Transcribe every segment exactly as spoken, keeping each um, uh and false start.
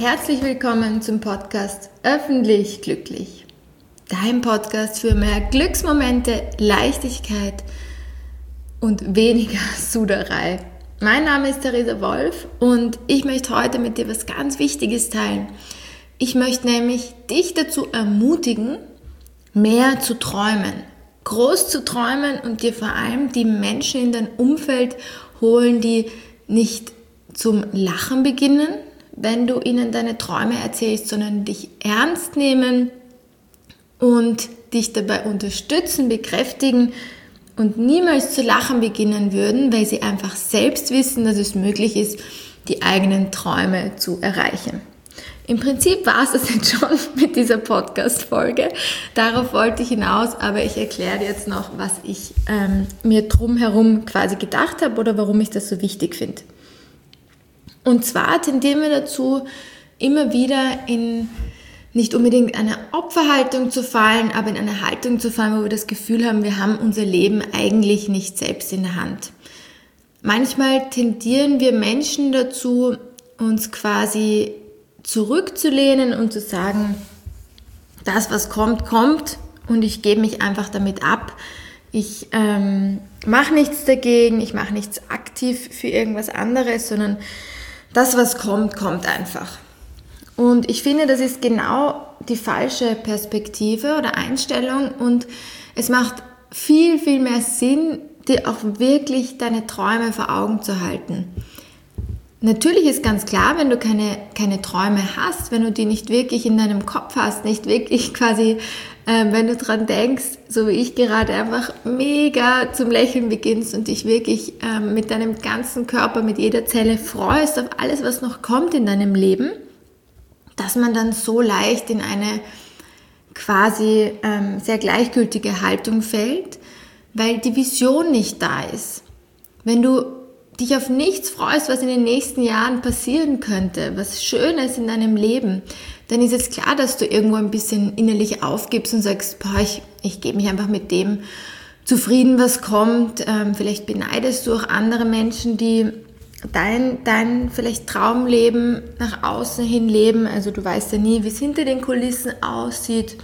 herzlich willkommen zum Podcast Öffentlich Glücklich. Dein Podcast für mehr Glücksmomente, Leichtigkeit und weniger Suderei. Mein Name ist Theresa Wolf und ich möchte heute mit dir was ganz Wichtiges teilen. Ich möchte nämlich dich dazu ermutigen, mehr zu träumen, groß zu träumen und dir vor allem die Menschen in dein Umfeld holen, die nicht zum Lachen beginnen, wenn du ihnen deine Träume erzählst, sondern dich ernst nehmen und dich dabei unterstützen, bekräftigen und niemals zu lachen beginnen würden, weil sie einfach selbst wissen, dass es möglich ist, die eigenen Träume zu erreichen. Im Prinzip war es das jetzt schon mit dieser Podcast-Folge. Darauf wollte ich hinaus, aber ich erkläre dir jetzt noch, was ich ähm, mir drumherum quasi gedacht habe oder warum ich das so wichtig finde. Und zwar tendieren wir dazu, immer wieder in nicht unbedingt eine Opferhaltung zu fallen, aber in eine Haltung zu fallen, wo wir das Gefühl haben, wir haben unser Leben eigentlich nicht selbst in der Hand. Manchmal tendieren wir Menschen dazu, uns quasi zurückzulehnen und zu sagen, das, was kommt, kommt und ich gebe mich einfach damit ab. Ich ähm, mache nichts dagegen, ich mache nichts aktiv für irgendwas anderes, sondern das, was kommt, kommt einfach. Und ich finde, das ist genau die falsche Perspektive oder Einstellung und es macht viel, viel mehr Sinn, dir auch wirklich deine Träume vor Augen zu halten. Natürlich ist ganz klar, wenn du keine, keine Träume hast, wenn du die nicht wirklich in deinem Kopf hast, nicht wirklich quasi, äh, wenn du dran denkst, so wie ich gerade, einfach mega zum Lächeln beginnst und dich wirklich äh, mit deinem ganzen Körper, mit jeder Zelle freust auf alles, was noch kommt in deinem Leben, dass man dann so leicht in eine quasi ähm, sehr gleichgültige Haltung fällt, weil die Vision nicht da ist. Wenn du dich auf nichts freust, was in den nächsten Jahren passieren könnte, was Schönes in deinem Leben, dann ist es klar, dass du irgendwo ein bisschen innerlich aufgibst und sagst, boah, ich, ich gebe mich einfach mit dem zufrieden, was kommt. Ähm, vielleicht beneidest du auch andere Menschen, die dein, dein vielleicht Traumleben nach außen hin leben. Also du weißt ja nie, wie es hinter den Kulissen aussieht.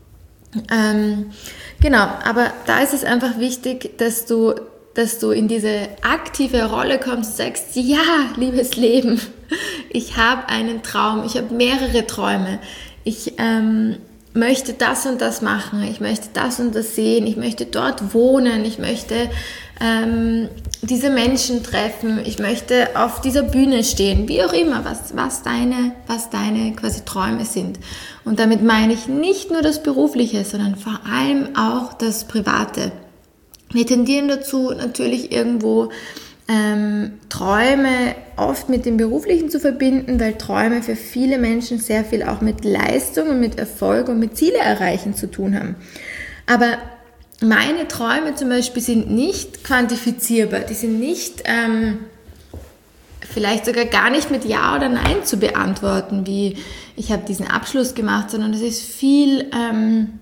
Ähm, genau, aber da ist es einfach wichtig, dass du dass du in diese aktive Rolle kommst und sagst, ja, liebes Leben, ich habe einen Traum, ich habe mehrere Träume, ich ähm, möchte das und das machen, ich möchte das und das sehen, ich möchte dort wohnen, ich möchte ähm, diese Menschen treffen, ich möchte auf dieser Bühne stehen, wie auch immer, was, was, deine, was deine quasi Träume sind. Und damit meine ich nicht nur das Berufliche, sondern vor allem auch das Private. Wir tendieren dazu, natürlich irgendwo ähm, Träume oft mit dem Beruflichen zu verbinden, weil Träume für viele Menschen sehr viel auch mit Leistung und mit Erfolg und mit Ziele erreichen zu tun haben. Aber meine Träume zum Beispiel sind nicht quantifizierbar, die sind nicht ähm, vielleicht sogar gar nicht mit Ja oder Nein zu beantworten, wie ich habe diesen Abschluss gemacht, sondern es ist viel Ähm,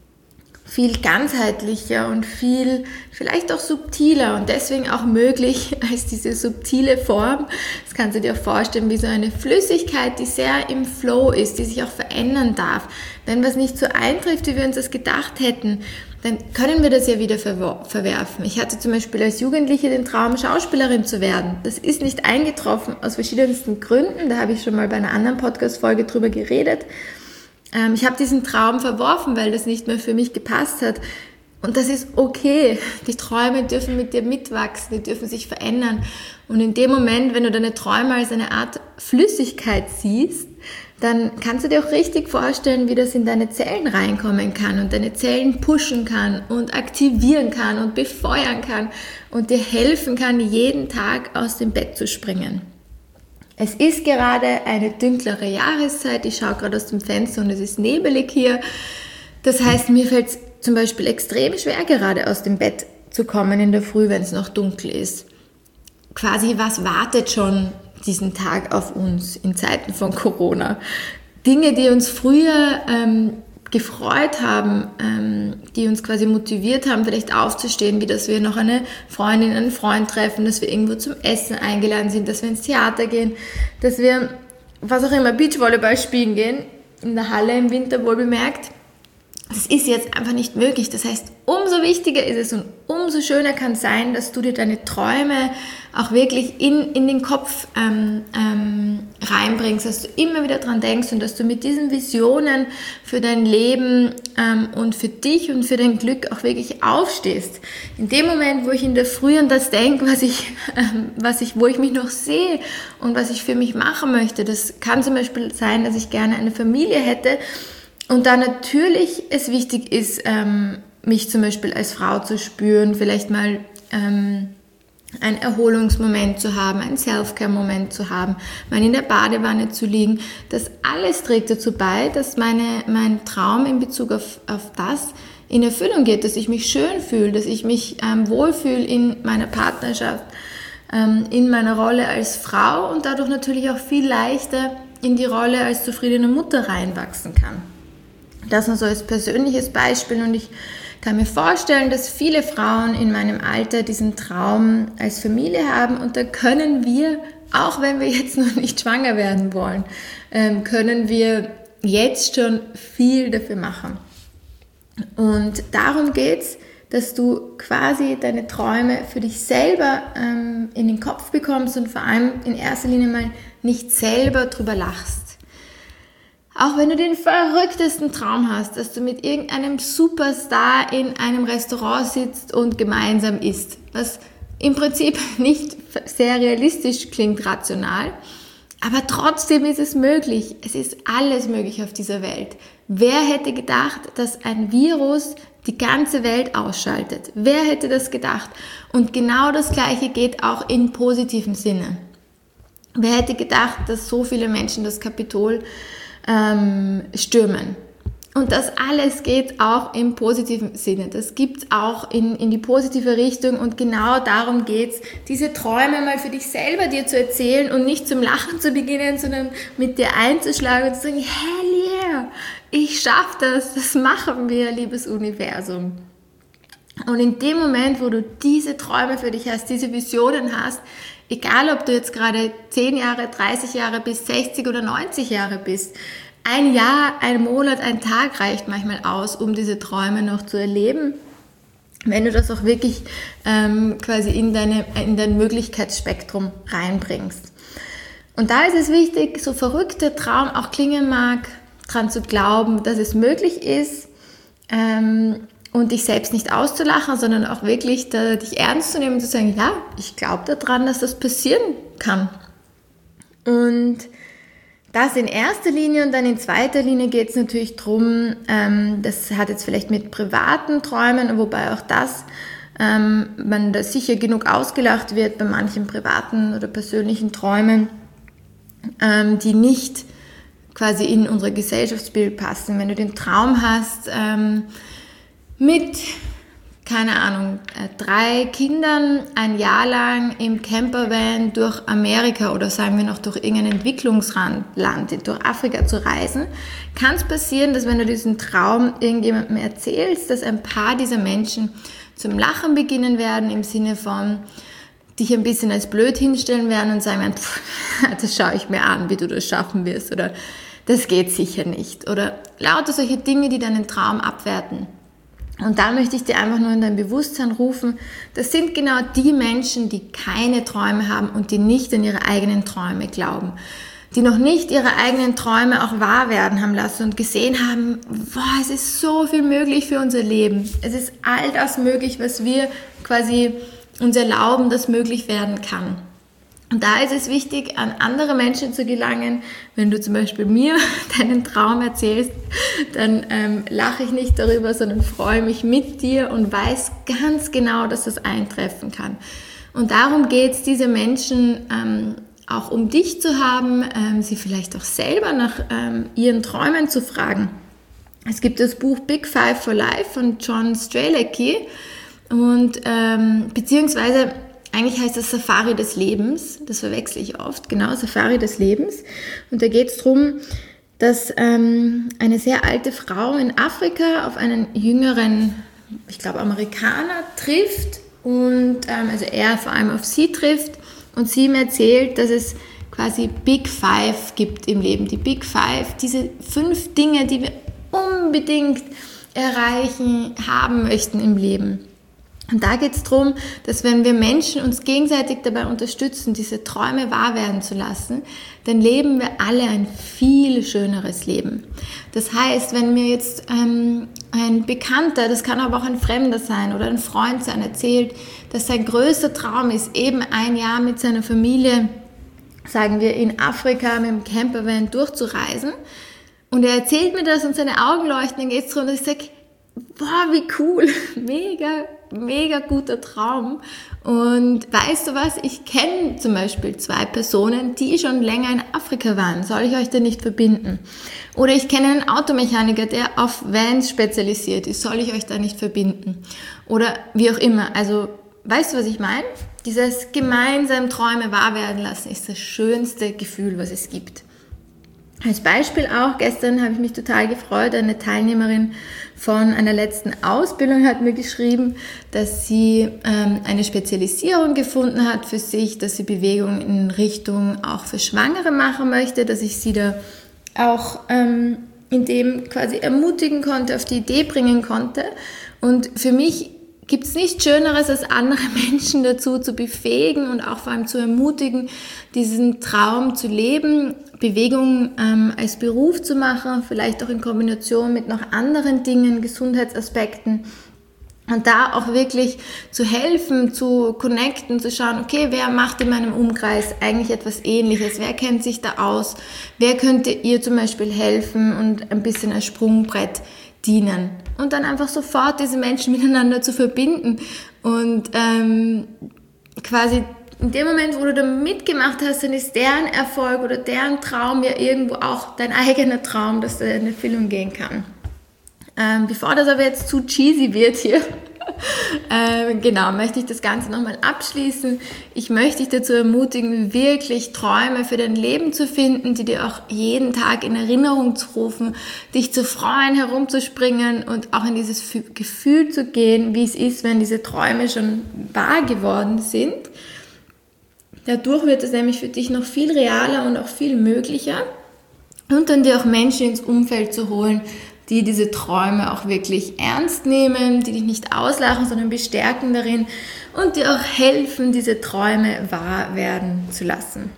viel ganzheitlicher und viel vielleicht auch subtiler und deswegen auch möglich als diese subtile Form. Das kannst du dir auch vorstellen wie so eine Flüssigkeit, die sehr im Flow ist, die sich auch verändern darf. Wenn was nicht so eintrifft, wie wir uns das gedacht hätten, dann können wir das ja wieder verwerfen. Ich hatte zum Beispiel als Jugendliche den Traum, Schauspielerin zu werden. Das ist nicht eingetroffen aus verschiedensten Gründen. Da habe ich schon mal bei einer anderen Podcast-Folge drüber geredet. Ich habe diesen Traum verworfen, weil das nicht mehr für mich gepasst hat. Und das ist okay. Die Träume dürfen mit dir mitwachsen, die dürfen sich verändern. Und in dem Moment, wenn du deine Träume als eine Art Flüssigkeit siehst, dann kannst du dir auch richtig vorstellen, wie das in deine Zellen reinkommen kann und deine Zellen pushen kann und aktivieren kann und befeuern kann und dir helfen kann, jeden Tag aus dem Bett zu springen. Es ist gerade eine dunklere Jahreszeit, ich schaue gerade aus dem Fenster und es ist nebelig hier. Das heißt, mir fällt es zum Beispiel extrem schwer, gerade aus dem Bett zu kommen in der Früh, wenn es noch dunkel ist. Quasi, was wartet schon diesen Tag auf uns in Zeiten von Corona? Dinge, die uns früher ähm, gefreut haben, ähm, die uns quasi motiviert haben, vielleicht aufzustehen, wie dass wir noch eine Freundin, einen Freund treffen, dass wir irgendwo zum Essen eingeladen sind, dass wir ins Theater gehen, dass wir was auch immer, Beachvolleyball spielen gehen, in der Halle im Winter wohl bemerkt. Das ist jetzt einfach nicht möglich. Das heißt, umso wichtiger ist es und umso schöner kann es sein, dass du dir deine Träume auch wirklich in, in den Kopf ähm, ähm, reinbringst, dass du immer wieder dran denkst und dass du mit diesen Visionen für dein Leben ähm, und für dich und für dein Glück auch wirklich aufstehst. In dem Moment, wo ich in der Früh an das denke, was ich, ähm, was ich, wo ich mich noch sehe und was ich für mich machen möchte, das kann zum Beispiel sein, dass ich gerne eine Familie hätte. Und da natürlich es wichtig ist, ähm, mich zum Beispiel als Frau zu spüren, vielleicht mal ähm, einen Erholungsmoment zu haben, einen Self-Care-Moment zu haben, mal in der Badewanne zu liegen. Das alles trägt dazu bei, dass meine, mein Traum in Bezug auf, auf das in Erfüllung geht, dass ich mich schön fühle, dass ich mich ähm, wohlfühle in meiner Partnerschaft, ähm, in meiner Rolle als Frau und dadurch natürlich auch viel leichter in die Rolle als zufriedene Mutter reinwachsen kann. Das nur so als persönliches Beispiel und ich kann mir vorstellen, dass viele Frauen in meinem Alter diesen Traum als Familie haben und da können wir, auch wenn wir jetzt noch nicht schwanger werden wollen, ähm, können wir jetzt schon viel dafür machen. Und darum geht's, dass du quasi deine Träume für dich selber ähm, in den Kopf bekommst und vor allem in erster Linie mal nicht selber drüber lachst. Auch wenn du den verrücktesten Traum hast, dass du mit irgendeinem Superstar in einem Restaurant sitzt und gemeinsam isst, was im Prinzip nicht sehr realistisch klingt, rational, aber trotzdem ist es möglich. Es ist alles möglich auf dieser Welt. Wer hätte gedacht, dass ein Virus die ganze Welt ausschaltet? Wer hätte das gedacht? Und genau das Gleiche geht auch in positivem Sinne. Wer hätte gedacht, dass so viele Menschen das Kapitol ähm, stürmen? Und das alles geht auch im positiven Sinne. Das gibt's auch in, in die positive Richtung und genau darum geht's, diese Träume mal für dich selber dir zu erzählen und nicht zum Lachen zu beginnen, sondern mit dir einzuschlagen und zu sagen, hell yeah, ich schaff das, das machen wir, liebes Universum. Und in dem Moment, wo du diese Träume für dich hast, diese Visionen hast, egal ob du jetzt gerade zehn Jahre, dreißig Jahre bis sechzig oder neunzig Jahre bist, ein Jahr, ein Monat, ein Tag reicht manchmal aus, um diese Träume noch zu erleben, wenn du das auch wirklich ähm, quasi in, deine, in dein Möglichkeitsspektrum reinbringst. Und da ist es wichtig, so verrückt der Traum auch klingen mag, daran zu glauben, dass es möglich ist ähm, und dich selbst nicht auszulachen, sondern auch wirklich da, dich ernst zu nehmen und zu sagen, ja, ich glaube daran, dass das passieren kann. Und das in erster Linie und dann in zweiter Linie geht es natürlich darum, ähm, das hat jetzt vielleicht mit privaten Träumen, wobei auch das, ähm, man da sicher genug ausgelacht wird bei manchen privaten oder persönlichen Träumen, ähm, die nicht quasi in unser Gesellschaftsbild passen. Wenn du den Traum hast, ähm, mit, keine Ahnung, drei Kindern ein Jahr lang im Campervan durch Amerika oder sagen wir noch durch irgendein Entwicklungsland, durch Afrika zu reisen, kann es passieren, dass wenn du diesen Traum irgendjemandem erzählst, dass ein paar dieser Menschen zum Lachen beginnen werden, im Sinne von dich ein bisschen als blöd hinstellen werden und sagen, pff, das schaue ich mir an, wie du das schaffen wirst oder das geht sicher nicht oder lauter solche Dinge, die deinen Traum abwerten. Und da möchte ich dir einfach nur in dein Bewusstsein rufen, das sind genau die Menschen, die keine Träume haben und die nicht an ihre eigenen Träume glauben, die noch nicht ihre eigenen Träume auch wahr werden haben lassen und gesehen haben, boah, es ist so viel möglich für unser Leben. Es ist all das möglich, was wir quasi uns erlauben, dass möglich werden kann. Und da ist es wichtig, an andere Menschen zu gelangen. Wenn du zum Beispiel mir deinen Traum erzählst, dann ähm, lache ich nicht darüber, sondern freue mich mit dir und weiß ganz genau, dass das eintreffen kann. Und darum geht es, diese Menschen ähm, auch um dich zu haben, ähm, sie vielleicht auch selber nach ähm, ihren Träumen zu fragen. Es gibt das Buch Big Five for Life von John Strzelecki und ähm, beziehungsweise eigentlich heißt das Safari des Lebens, das verwechsel ich oft, genau, Safari des Lebens. Und da geht es darum, dass ähm, eine sehr alte Frau in Afrika auf einen jüngeren, ich glaube Amerikaner, trifft und ähm, also er vor allem auf sie trifft und sie ihm erzählt, dass es quasi Big Five gibt im Leben. Die Big Five, diese fünf Dinge, die wir unbedingt erreichen, haben möchten im Leben. Und da geht es darum, dass wenn wir Menschen uns gegenseitig dabei unterstützen, diese Träume wahr werden zu lassen, dann leben wir alle ein viel schöneres Leben. Das heißt, wenn mir jetzt ähm, ein Bekannter, das kann aber auch ein Fremder sein oder ein Freund sein, erzählt, dass sein größter Traum ist, eben ein Jahr mit seiner Familie, sagen wir in Afrika mit dem Campervan durchzureisen, und er erzählt mir das und seine Augen leuchten, dann geht es darum, dass ich sage, boah, wie cool, mega, mega guter Traum. Und weißt du was, ich kenne zum Beispiel zwei Personen, die schon länger in Afrika waren. Soll ich euch da nicht verbinden? Oder ich kenne einen Automechaniker, der auf Vans spezialisiert ist. Soll ich euch da nicht verbinden? Oder wie auch immer. Also, weißt du, was ich meine? Dieses gemeinsam Träume wahr werden lassen ist das schönste Gefühl, was es gibt. Als Beispiel auch, gestern habe ich mich total gefreut, eine Teilnehmerin von einer letzten Ausbildung hat mir geschrieben, dass sie ähm, eine Spezialisierung gefunden hat für sich, dass sie Bewegung in Richtung auch für Schwangere machen möchte, dass ich sie da auch ähm, in dem quasi ermutigen konnte, auf die Idee bringen konnte. Und für mich gibt es nichts Schöneres, als andere Menschen dazu zu befähigen und auch vor allem zu ermutigen, diesen Traum zu leben, Bewegung ähm, als Beruf zu machen, vielleicht auch in Kombination mit noch anderen Dingen, Gesundheitsaspekten. Und da auch wirklich zu helfen, zu connecten, zu schauen, okay, wer macht in meinem Umkreis eigentlich etwas Ähnliches? Wer kennt sich da aus? Wer könnte ihr zum Beispiel helfen und ein bisschen als Sprungbrett dienen? Und dann einfach sofort diese Menschen miteinander zu verbinden und ähm, quasi in dem Moment, wo du da mitgemacht hast, dann ist deren Erfolg oder deren Traum ja irgendwo auch dein eigener Traum, dass der in Erfüllung gehen kann. Ähm, bevor das aber jetzt zu cheesy wird hier, ähm, genau, möchte ich das Ganze nochmal abschließen. Ich möchte dich dazu ermutigen, wirklich Träume für dein Leben zu finden, die dir auch jeden Tag in Erinnerung zu rufen, dich zu freuen, herumzuspringen und auch in dieses Gefühl zu gehen, wie es ist, wenn diese Träume schon wahr geworden sind. Dadurch wird es nämlich für dich noch viel realer und auch viel möglicher. Und dann dir auch Menschen ins Umfeld zu holen, die diese Träume auch wirklich ernst nehmen, die dich nicht auslachen, sondern bestärken darin und dir auch helfen, diese Träume wahr werden zu lassen.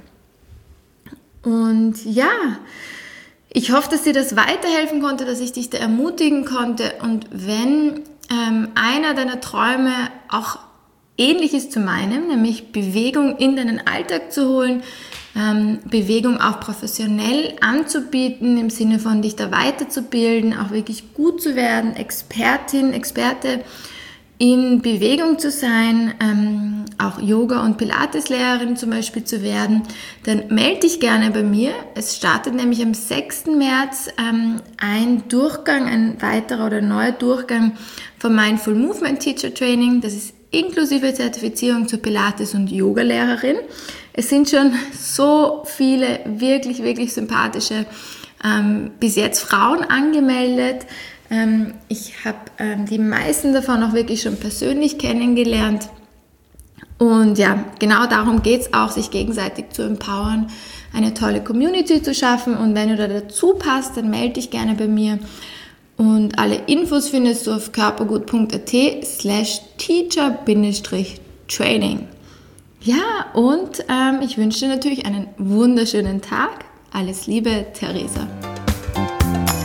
Und ja, ich hoffe, dass dir das weiterhelfen konnte, dass ich dich da ermutigen konnte. Und wenn ähm, einer deiner Träume auch ähnlich ist zu meinem, nämlich Bewegung in deinen Alltag zu holen, ähm, Bewegung auch professionell anzubieten, im Sinne von dich da weiterzubilden, auch wirklich gut zu werden, Expertin, Experte in Bewegung zu sein, ähm, auch Yoga- und Pilates-Lehrerin zum Beispiel zu werden, dann melde dich gerne bei mir. Es startet nämlich am sechsten März ähm, ein Durchgang, ein weiterer oder neuer Durchgang vom Mindful Movement Teacher Training. Das ist inklusive Zertifizierung zur Pilates- und Yoga-Lehrerin. Es sind schon so viele wirklich, wirklich sympathische ähm, bis jetzt Frauen angemeldet. Ähm, ich habe ähm, die meisten davon auch wirklich schon persönlich kennengelernt. Und ja, genau darum geht es auch, sich gegenseitig zu empowern, eine tolle Community zu schaffen. Und wenn du da dazu passt, dann melde dich gerne bei mir. Und alle Infos findest du auf körpergut.at slash teacher-training. Ja, und ähm, ich wünsche dir natürlich einen wunderschönen Tag. Alles Liebe, Theresa.